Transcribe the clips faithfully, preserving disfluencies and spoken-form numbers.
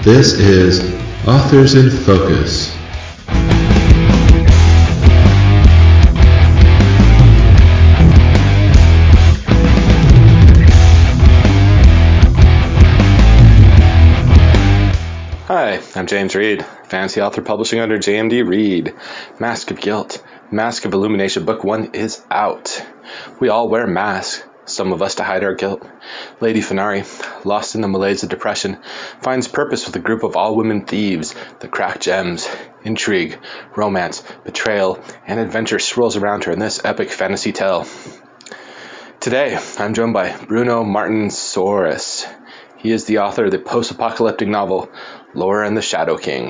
This is Authors in Focus. Hi, I'm James Reed, fantasy author publishing under J M D Reed. Mask of Guilt, Mask of Illumination Book one is out. We all wear masks, some of us to hide our guilt. Lady Fenari, lost in the malaise of depression, finds purpose with a group of all-women thieves that crack gems. Intrigue, romance, betrayal, and adventure swirls around her in this epic fantasy tale. Today, I'm joined by Bruno Martin Soares. He is the author of the post-apocalyptic novel, Laura and the Shadow King.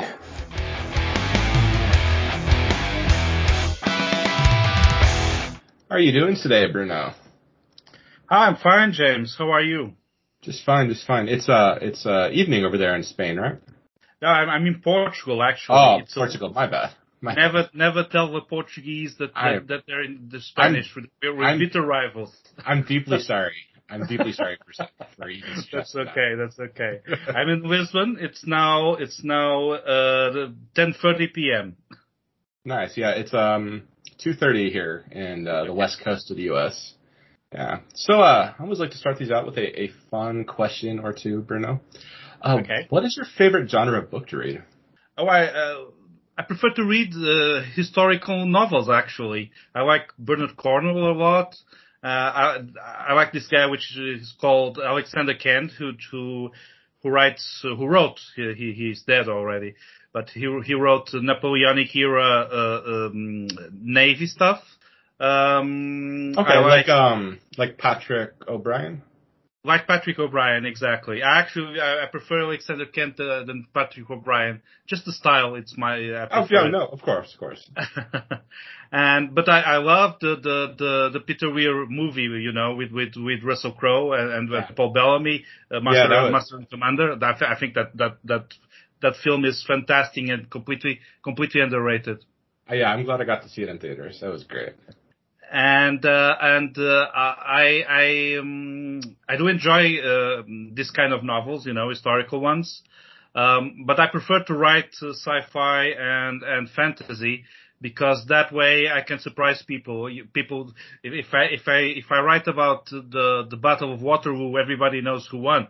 How are you doing today, Bruno? Hi, I'm fine, James. How are you? Just fine, just fine. It's uh, it's uh, evening over there in Spain, right? No, I'm, I'm in Portugal, actually. Oh, it's Portugal. A, my bad. My never, bad. never tell the Portuguese that I, that, that they're in the Spanish. I'm, we're, we're I'm, bitter rivals. I'm deeply sorry. I'm deeply sorry for for even That's stressing okay. That's okay. I'm in Lisbon. It's now it's now uh ten thirty p.m. Nice. Yeah, it's um two thirty here in uh, the west coast of the U S Yeah. So uh, I always like to start these out with a, a fun question or two, Bruno. Uh, Okay. What is your favorite genre of book to read? Oh, I uh, I prefer to read uh, historical novels. Actually, I like Bernard Cornwell a lot. Uh, I I like this guy, which is called Alexander Kent, who who who writes uh, who wrote he, he he's dead already, but he he wrote Napoleonic era uh, um, navy stuff. Um, Okay, I like like um like Patrick O'Brien. like Patrick O'Brien, exactly. I actually I, I prefer Alexander Kent uh, than Patrick O'Brien. Just the style, it's my I Oh prefer yeah, it. no, of course, of course. and but I, I love the, the the the Peter Weir movie, you know, with with with Russell Crowe and, and Yeah, Paul Bellamy, uh, yeah, that Master was. Master and Commander. That, I think that that that that film is fantastic and completely completely underrated. Uh, yeah, I'm glad I got to see it in theaters. That was great. And uh, and uh, I I um, I do enjoy uh, this kind of novels, you know, historical ones. Um, but I prefer to write uh, sci-fi and and fantasy because that way I can surprise people. You- People, if, if I if I if I write about the the Battle of Waterloo, everybody knows who won.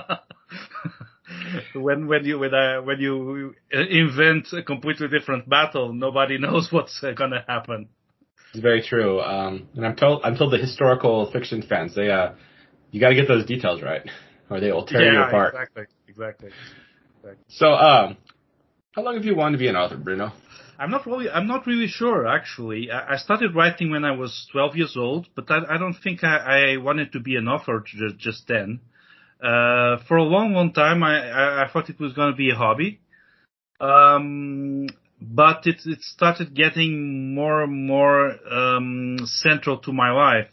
when when you when I, when you invent a completely different battle, nobody knows what's uh, gonna happen. It's very true. Um, and I'm told I'm told the historical fiction fans they uh you got to get those details right, or they will tear you Yeah, apart. exactly, exactly. exactly. So um, how long have you wanted to be an author, Bruno? I'm not really, I'm not really sure actually. I, I started writing when I was twelve years old, but I, I don't think I, I wanted to be an author just, just then. Uh, for a long, long time, I, I, I thought it was going to be a hobby. Um, but it, it started getting more and more, um, central to my life.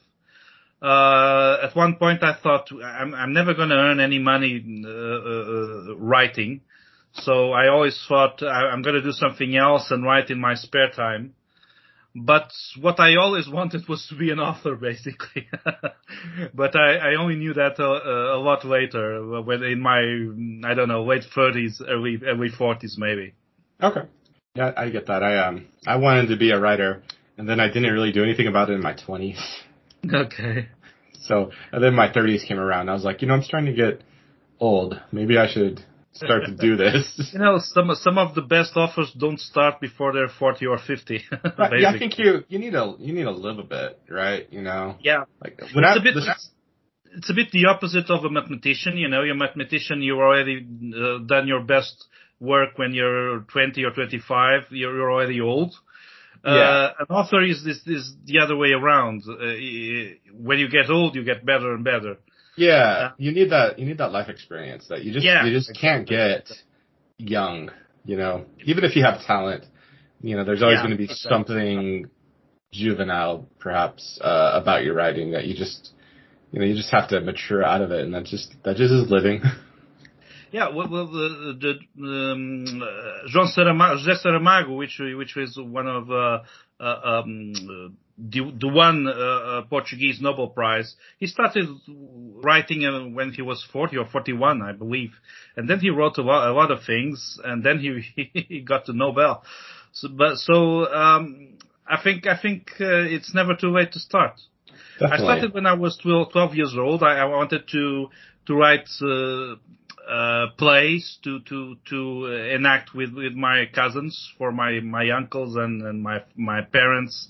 Uh, at one point I thought I'm, I'm never going to earn any money, uh, uh, writing. So I always thought I, I'm going to do something else and write in my spare time. But what I always wanted was to be an author, basically. But I, I only knew that a, a lot later, when in my, I don't know, late thirties, early, early forties maybe. Okay. Yeah, I get that. I um I wanted to be a writer, and then I didn't really do anything about it in my twenties. Okay. So, and then my thirties came around. And I was like, you know, I'm starting to get old. Maybe I should start to do this. You know, some some of the best authors don't start before they're forty or fifty, But yeah, I basically. think you you need to you need to live a bit, right? You know, Yeah, like when it's I a bit this, it's, it's a bit the opposite of a mathematician. You know, you're a mathematician, you've already uh, done your best work when you're twenty or twenty-five. You're, you're already old. yeah, Uh, an author is this is the other way around. Uh, when you get old, you get better and better. yeah, Uh, you need that you need that life experience that you just yeah, you just can't exactly. get young. You know, even if you have talent, you know, there's always Yeah, going to be exactly. something juvenile, perhaps, uh, about your writing that you just you know you just have to mature out of it, and that just that just is living. Yeah, well, well the, the um, uh, João Saramago, José Saramago, which which was one of uh, uh, um, the, the one uh, uh, Portuguese Nobel Prize. He started writing uh, when he was forty or forty-one, I believe, and then he wrote a lot, a lot of things, and then he he got the Nobel. So, but so um, I think I think uh, it's never too late to start. Definitely. I started when I was twelve, twelve years old. I, I wanted to to write uh, uh, plays to to to enact with, with my cousins for my, my uncles and, and my my parents.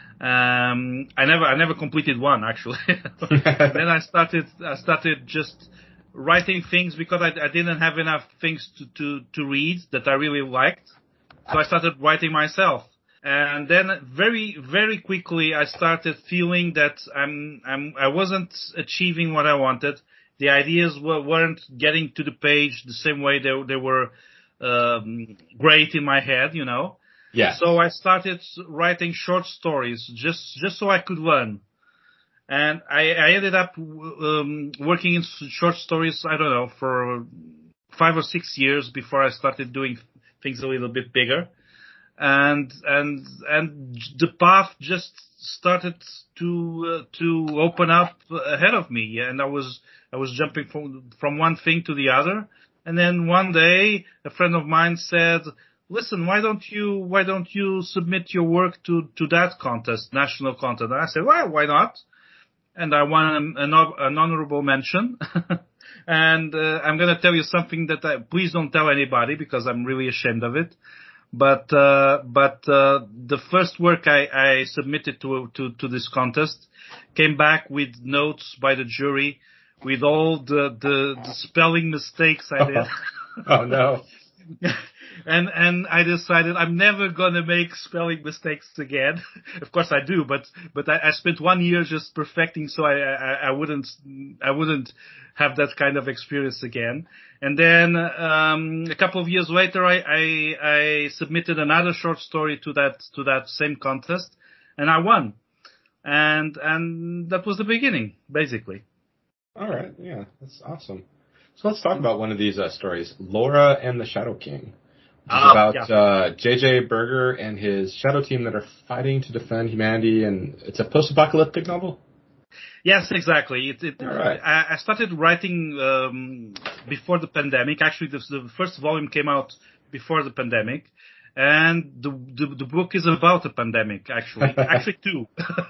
Um, I never I never completed one actually. Then I started I started just writing things because I, I didn't have enough things to, to, to read that I really liked. So I started writing myself. And then very, very quickly I started feeling that I'm, I'm, I wasn't achieving what I wanted. The ideas were, weren't getting to the page the same way they, they were, um, great in my head, you know? Yeah. So I started writing short stories just, just so I could learn. And I, I ended up, um, working in short stories, I don't know, for five or six years before I started doing things a little bit bigger. And, and, and the path just started to, uh, to open up ahead of me. And I was, I was jumping from, from one thing to the other. And then one day a friend of mine said, listen, why don't you, why don't you submit your work to, to that contest, national contest? And I said, well, why not? And I won an, an honorable mention. And, uh, I'm going to tell you something that I, please don't tell anybody because I'm really ashamed of it. But, uh, but, uh, the first work I, I submitted to, to, to this contest came back with notes by the jury with all the, the, the spelling mistakes I did. Oh, no. And, and I decided I'm never gonna make spelling mistakes again. Of course I do, but, but I, I spent one year just perfecting so I, I, I wouldn't, I wouldn't have that kind of experience again. And then, um, a couple of years later, I, I, I submitted another short story to that, to that same contest and I won. And, and that was the beginning, basically. All right. Yeah, that's awesome. So let's talk about one of these uh, stories, Laura and the Shadow King. Which is Oh, about yeah. uh, J J. Berger and his Shadow Team that are fighting to defend humanity, and it's a post-apocalyptic novel? Yes, exactly. It, it, All right. I, I started writing um, before the pandemic. Actually, the, the first volume came out before the pandemic. And the, the, the book is about the pandemic, actually. Actually, two.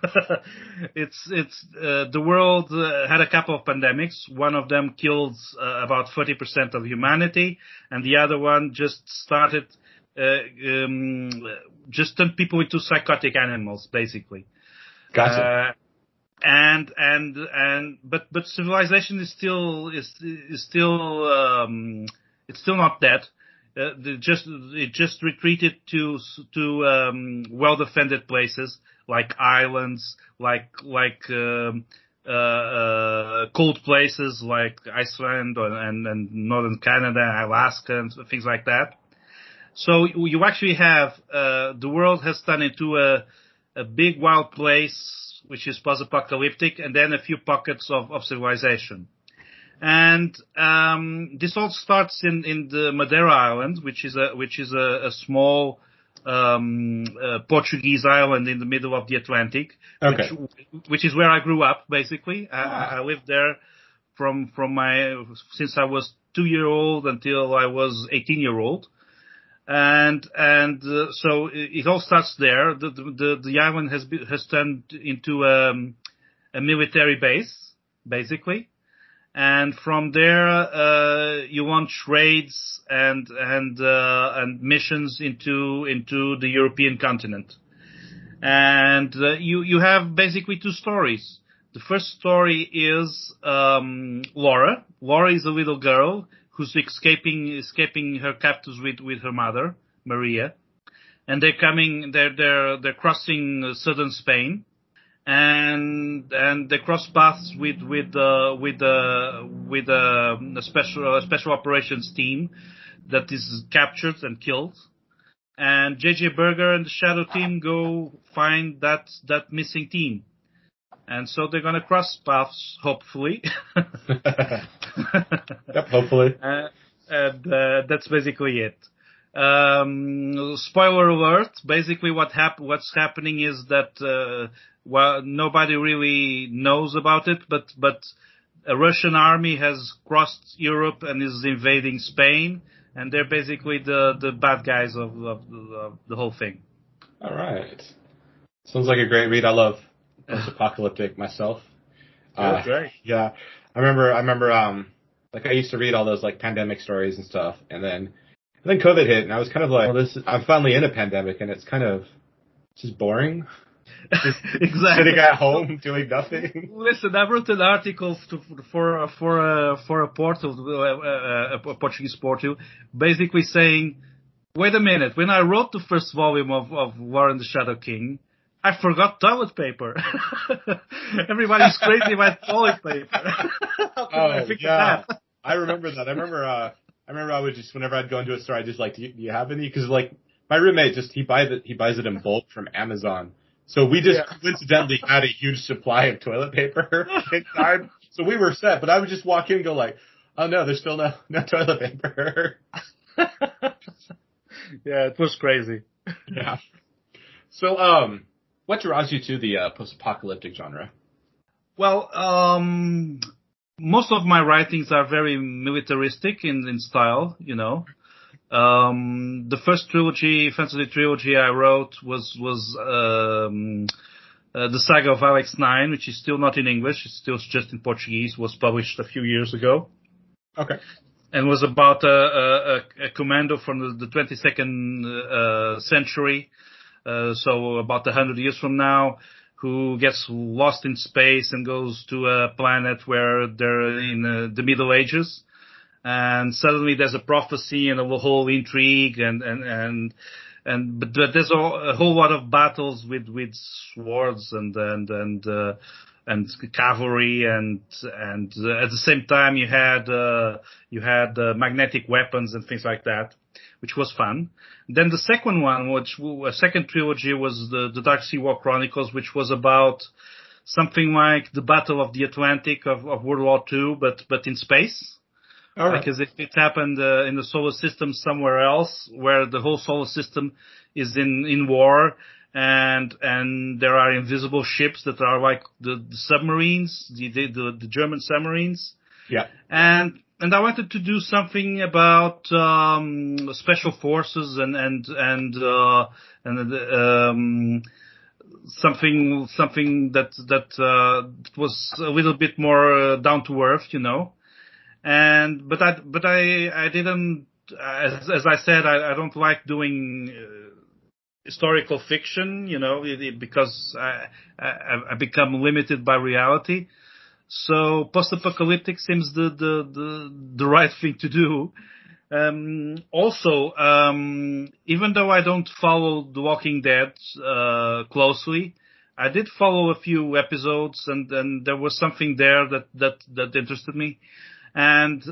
it's, it's, uh, the world uh, had a couple of pandemics. One of them killed uh, about thirty percent of humanity, and the other one just started, uh, um, just turned people into psychotic animals, basically. Gotcha. Uh, and, and, and, but, but civilization is still, is, is still, um, it's still not dead. Uh, the just it just retreated to to um, well-defended places like islands, like like um, uh, uh, cold places like Iceland or, and and northern Canada, Alaska, and things like that. So you actually have uh, the world has turned into a a big wild place, which is post-apocalyptic, and then a few pockets of, of civilization. And um, this all starts in, in the Madeira Island, which is a which is a, a small um, uh, Portuguese island in the middle of the Atlantic, Okay. which, which is where I grew up. Basically, I, Ah. I lived there from from my since I was two year old until I was eighteen year old, and and uh, so it, it all starts there. The the, the island has been, has turned into um, a military base, basically. And from there, uh, you launch raids and, and, uh, and missions into, into the European continent. And, uh, you, you have basically two stories. The first story is, um, Laura. Laura is a little girl who's escaping, escaping her captors with, with her mother, Maria. And they're coming, they're, they're, they're crossing southern Spain. And and they cross paths with with uh, with uh, with uh, a special a special operations team that is captured and killed. And J J. Berger and the Shadow Team go find that that missing team. And so they're gonna cross paths, hopefully. Yep, hopefully. Uh, and uh, that's basically it. Um, spoiler alert. Basically, what hap- what's happening is that uh, well, nobody really knows about it, but but a Russian army has crossed Europe and is invading Spain, and they're basically the, the bad guys of, of, of the whole thing. All right. Sounds like a great read. I love post-apocalyptic myself. Uh, right. Yeah, I remember. I remember. Um, like I used to read all those like pandemic stories and stuff, and then and then COVID hit, and I was kind of like, well, this. Is, I'm finally in a pandemic, and it's kind of just boring. Just exactly. Sitting at home doing nothing. Listen, I wrote an article to, for for a for a portal, uh, a Portuguese portal, basically saying, wait a minute, when I wrote the first volume of, of War and the Shadow King, I forgot toilet paper. Everybody's crazy about toilet paper. How could Oh I think yeah, of that? I remember that. I remember. Uh, I remember I would just whenever I'd go into a store, I'd just like, do you, do you have any? Because like my roommate just he buys it he buys it in bulk from Amazon. So we just Yeah. coincidentally had a huge supply of toilet paper in time. So we were set. But I would just walk in and go like, oh no, there's still no no toilet paper. Yeah, it was crazy. Yeah. So um, what draws you to the uh, post-apocalyptic genre? Well, um, most of my writings are very militaristic in, in style, you know. Um, the first trilogy, fantasy trilogy I wrote was, was, um, uh, the Saga of Alex Nine, which is still not in English. It's still just in Portuguese, was published a few years ago. Okay. And was about a, a, a commando from the, the twenty-second uh, century, uh, so about a hundred years from now, who gets lost in space and goes to a planet where they're in uh, the Middle Ages. And suddenly there's a prophecy and a whole intrigue and, and, and, and, but, but there's a, a whole lot of battles with, with swords and, and, and, uh, and cavalry and, and uh, at the same time you had, uh, you had, uh, magnetic weapons and things like that, which was fun. Then the second one, which, a second trilogy was the, the Dark Sea War Chronicles, which was about something like the Battle of the Atlantic of, of World War Two, but, but in space. All right. Like as if it happened uh, in the solar system somewhere else, where the whole solar system is in, in war, and and there are invisible ships that are like the, the submarines, the, the the German submarines. Yeah. And and I wanted to do something about um, special forces and and and uh, and um, something something that that uh, was a little bit more uh, down to earth, you know. And but I but I I didn't as as I said I, I don't like doing uh, historical fiction, you know, it, it, because I, I I become limited by reality. So post-apocalyptic seems the the the, the right thing to do. Um, also, um, even though I don't follow The Walking Dead uh, closely, I did follow a few episodes, and, and there was something there that that that interested me. And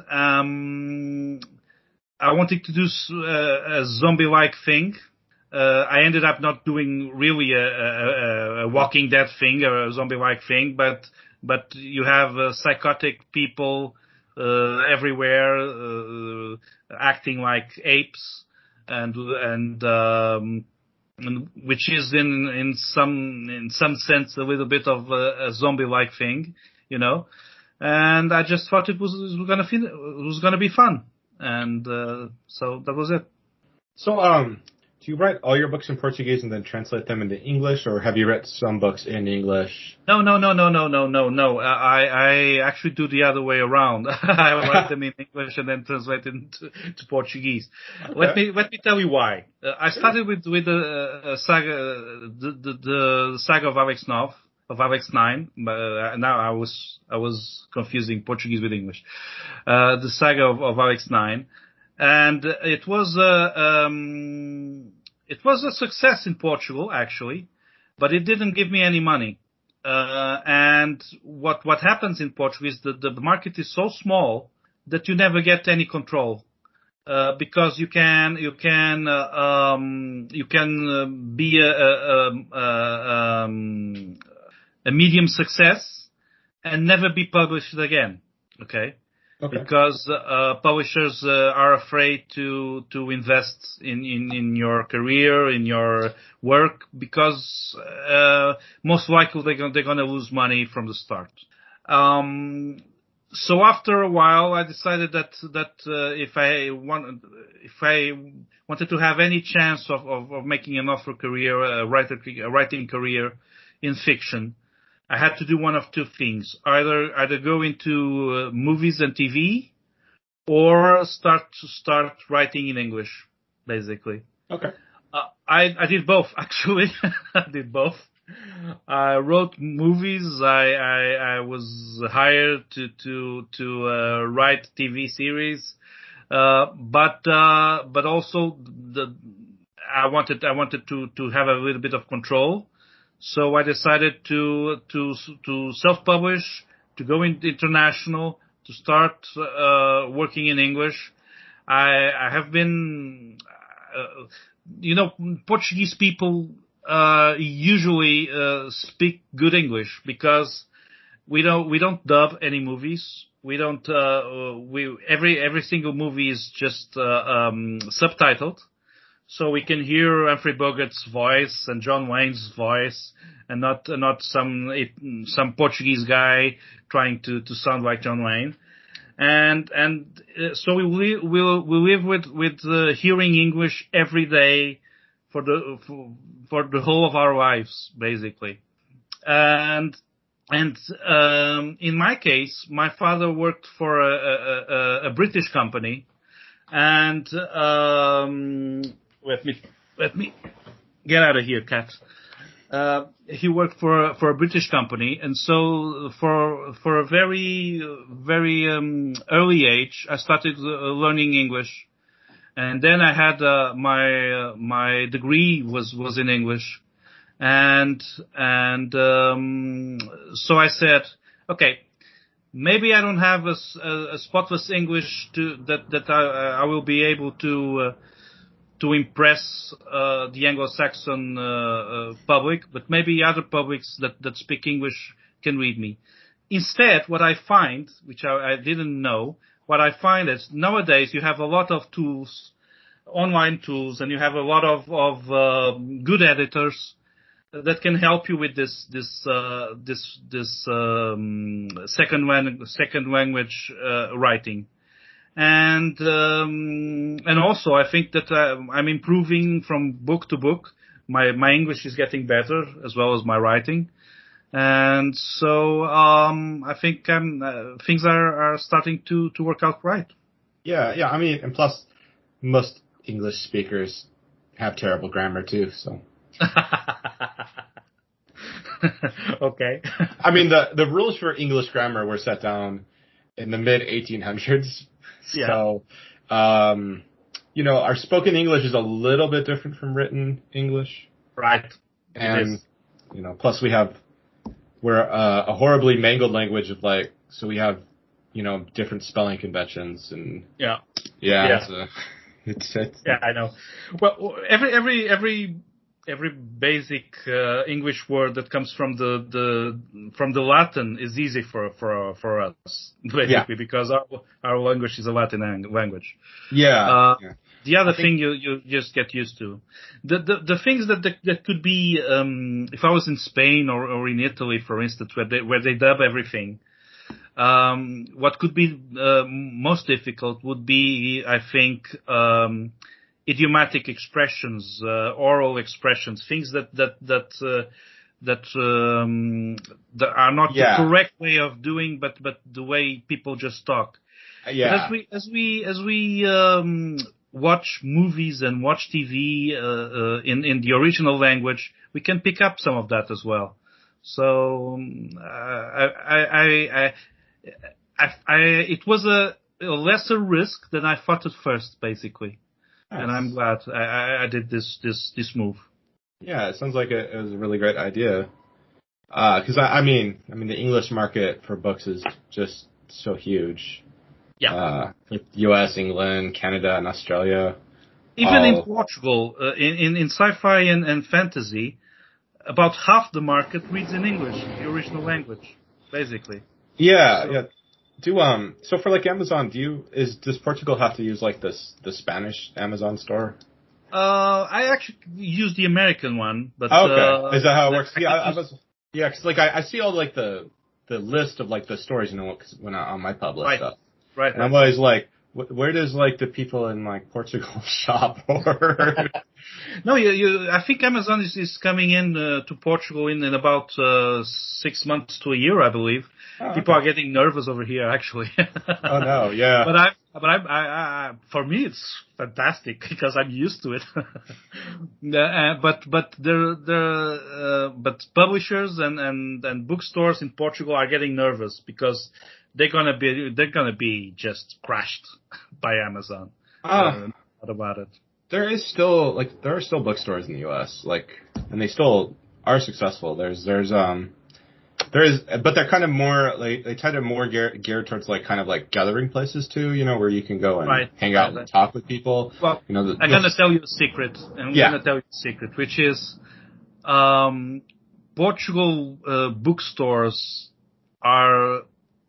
um, I wanted to do a, a zombie-like thing. Uh, I ended up not doing really a, a, a Walking Dead thing or a zombie-like thing, but but you have uh, psychotic people uh, everywhere uh, acting like apes, and and, um, and which is in in some in some sense a little bit of a, a zombie-like thing, you know. And I just thought it was, it was gonna feel, it was gonna be fun, and uh, so that was it. So, um, do you write all your books in Portuguese and then translate them into English, or have you read some books in English? No, no, no, no, no, no, no, no. I I actually do the other way around. I write them in English and then translate it into to Portuguese. Okay. Let me let me tell you why. Uh, I Sure. started with with the uh, saga, the, the the saga of Alex Nove. Of Alex Nine, uh, now I was I was confusing Portuguese with English. Uh, the saga of, of Alex Nine, and it was a um, it was a success in Portugal actually, but it didn't give me any money. Uh, and what what happens in Portugal is that the market is so small that you never get any control. Uh, because you can you can uh, um, you can uh, be a, a, a, a um, a medium success and never be published again. Okay. Okay. because uh, publishers uh, are afraid to to invest in, in, in your career, in your work, because uh, most likely they're going, they're going to lose money from the start. Um, so after a while, I decided that that uh, if I want, if I wanted to have any chance of, of, of making an author career, a writer, a writing career in fiction, I had to do one of two things: either either go into uh, movies and T V, or start start writing in English, basically. Okay. Uh, I I did both, actually. I did both. I wrote movies. I I, I was hired to to to uh, write T V series, uh, but uh, but also the I wanted I wanted to to have a little bit of control. So I decided to to to self-publish, to go into international, to start uh, working in English. I, I have been, uh, you know, Portuguese people uh, usually uh, speak good English because we don't we don't dub any movies. We don't uh, we every every single movie is just uh, um, subtitled. So we can hear Humphrey Bogart's voice and John Wayne's voice, and not uh, not some it, some Portuguese guy trying to, to sound like John Wayne. And and uh, so we li- we'll, we live with with uh, hearing English every day for the for, for the whole of our lives, basically. And and um, in my case, my father worked for a, a, a, a British company, and um, let me let me get out of here, Kat. Uh, he worked for for a British company, and so for for a very very um, early age, I started uh, learning English, and then I had uh, my uh, my degree was was in English, and and um, so I said, okay, maybe I don't have a, a, a spotless English to that that I, I will be able to uh, to impress uh, the Anglo-Saxon uh, uh, public, but maybe other publics that that speak English can read me. Instead, what I find, which I, I didn't know, what I find is nowadays you have a lot of tools, online tools, and you have a lot of of uh, good editors that can help you with this this uh, this this um, second lang- second language uh, writing, and um, and also I think that uh, I'm improving from book to book. My my English is getting better as well as my writing, and so um, I think um, uh, things are, are starting to to work out right. Yeah, yeah. I mean, and plus, most English speakers have terrible grammar too. So. Okay. I mean, the the rules for English grammar were set down in the mid eighteen hundreds. Yeah. So, um, you know, our spoken English is a little bit different from written English. Right. And, you know, plus we have, we're uh, a horribly mangled language of like, so we have, you know, different spelling conventions and. Yeah. Yeah. Yeah. It's, a, it's, it's Yeah, I know. Well, every every every every basic uh, English word that comes from the, the from the Latin is easy for for for us, basically, yeah. because our our language is a Latin language. Yeah. Uh, yeah. The other I think, thing you you just get used to, the the, the things that, that that could be, um, if I was in Spain or, or in Italy, for instance, where they where they dub everything. Um, what could be uh, most difficult would be, I think, um, idiomatic expressions, uh, oral expressions, things that that that uh, that um, that are not yeah. the correct way of doing, but but the way people just talk. Yeah. But as we as we as we um, watch movies and watch T V uh, uh, in in the original language, we can pick up some of that as well. So um, I, I, I, I I, I, it was a, a lesser risk than I thought at first, basically, Nice. And I'm glad I, I, I did this this this move. Yeah, it sounds like it, it was a really great idea. Because uh, I, I mean, I mean, the English market for books is just so huge. Yeah. Uh, with U S, England, Canada, and Australia. Even all... in Portugal, uh, in, in in sci-fi and, and fantasy, about half the market reads in English, the original language, basically. Yeah, so, yeah. Do um so for like Amazon, do you is does Portugal have to use like this the Spanish Amazon store? Uh, I actually use the American one, but Oh, okay, uh, is that how it the- works? I Yeah, I, I use- was yeah, 'cause like I, I see all like the the list of like the stores, you know, 'cause when I, on my Publish Right. stuff, right. and I'm always like, wh- where does like the people in like Portugal shop or? No, you, you, I think Amazon is, is coming in uh, to Portugal in, in about uh, six months to a year, I believe. Oh, People okay. are getting nervous over here, actually. Oh no, yeah. But I, but I, I, I, for me, it's fantastic because I'm used to it. Yeah, uh, but, but there, there, uh, but publishers and, and, and bookstores in Portugal are getting nervous because they're gonna be, they're gonna be just crushed by Amazon. Uh, Uh, what about it? there is still like there are still bookstores in the U S like, and they still are successful. There's there's um there is, but they're kind of more like they tend to more geared, geared towards like kind of like gathering places too. You know, where you can go and Right. hang out Right. and talk with people. Well, You know, the, I'm gonna tell you a secret. I'm Yeah. gonna tell you a secret, which is, um, Portugal uh, bookstores are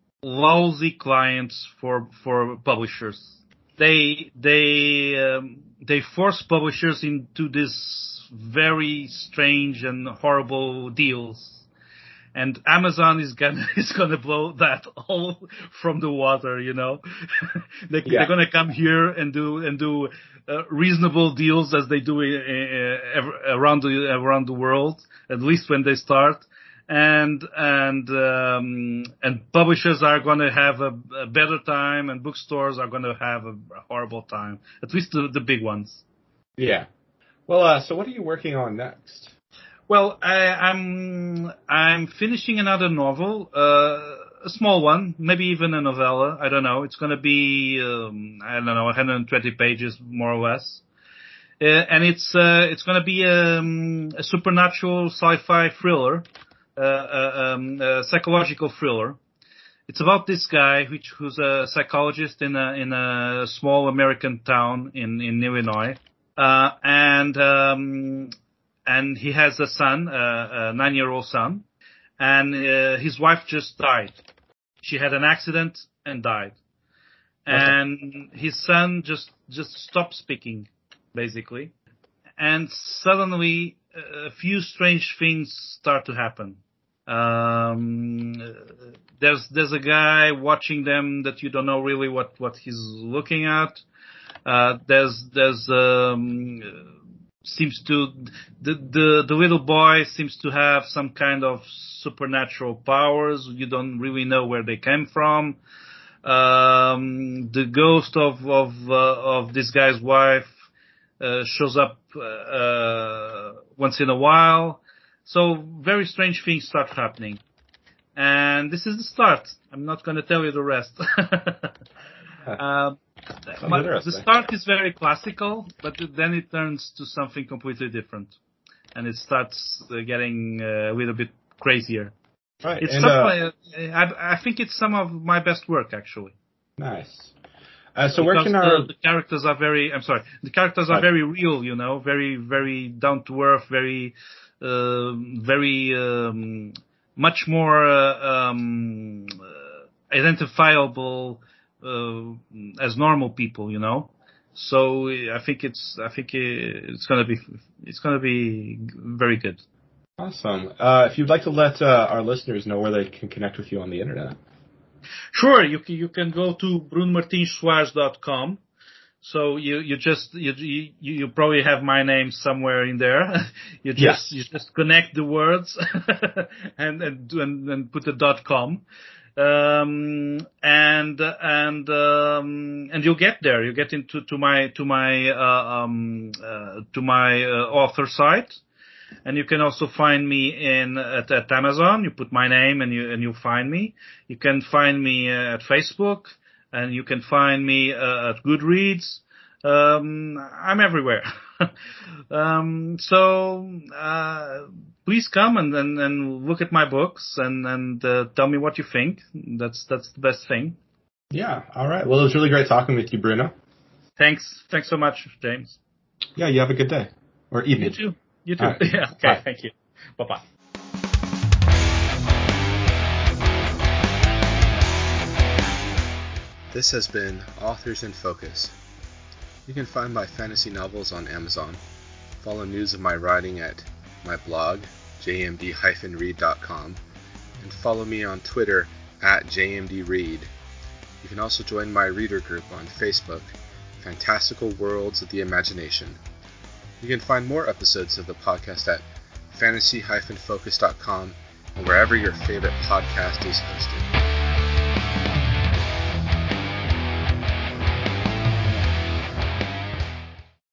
lousy clients for for publishers. They they um, they force publishers into this very strange and horrible deals. And Amazon is gonna is gonna blow that all from the water, you know. they, Yeah. They're gonna come here and do and do uh, reasonable deals as they do uh, around the around the world, at least when they start. And and um, and publishers are gonna have a, a better time, and bookstores are gonna have a horrible time. At least the, the big ones. yeah. Well, uh, so what are you working on next? Well, I, I'm I'm finishing another novel, uh, a small one, maybe even a novella. I don't know. It's going to be um, I don't know, one hundred twenty pages more or less, uh, and it's uh, it's going to be um, a supernatural sci-fi thriller, uh, uh, um, a psychological thriller. It's about this guy which who's a psychologist in a in a small American town in in Illinois, uh, and. Um, And he has a son, uh, a nine-year-old son, and uh, his wife just died. She had an accident and died. And okay. His son just just stopped speaking, basically. And suddenly, a few strange things start to happen. Um, there's there's a guy watching them that you don't know really what what he's looking at. Uh, there's there's um. Seems to the, the the little boy seems to have some kind of supernatural powers. You don't really know where they came from. Um, the ghost of of uh, of this guy's wife uh, shows up uh, once in a while. So very strange things start happening, and this is the start. I'm not going to tell you the rest. uh, My, the start is very classical, but then it turns to something completely different, and it starts uh, getting uh, a little bit crazier. Right. It's and, some, uh, I, I think it's some of my best work, actually. Nice. Uh, so because where can our the, the characters are very? I'm sorry. The characters are very real, you know, very very down to earth, very uh, very um, much more uh, um, identifiable. Uh, as normal people, you know. So I think it's I think it's gonna be it's gonna be very good. Awesome. Uh, if you'd like to let uh, our listeners know where they can connect with you on the internet. Sure, you can, you can go to bruno martins soares dot com. So you you just you you you probably have my name somewhere in there. you just yes. you just connect the words and and and, and put the dot com. Um, and, and, um, and you'll get there. You get into, to my, to my, uh, um, uh, to my, uh, author site. And you can also find me in, at, at Amazon. You put my name and you, and you'll find me. You can find me uh, at Facebook, and you can find me, uh, at Goodreads. Um, I'm everywhere. um, so, uh, please come and, and, and look at my books and, and, uh, tell me what you think. That's, that's the best thing. Yeah. All right. Well, it was really great talking with you, Bruno. Thanks. Thanks so much, James. Yeah. You have a good day or evening. You too. You too. Right. Yeah. Okay. Bye. Thank you. Bye-bye. This has been Authors in Focus. You can find my fantasy novels on Amazon. Follow news of my writing at my blog, j m d dash read dot com, and follow me on Twitter at j m d read. You can also join my reader group on Facebook, Fantastical Worlds of the Imagination. You can find more episodes of the podcast at fantasy dash focus dot com and wherever your favorite podcast is hosted.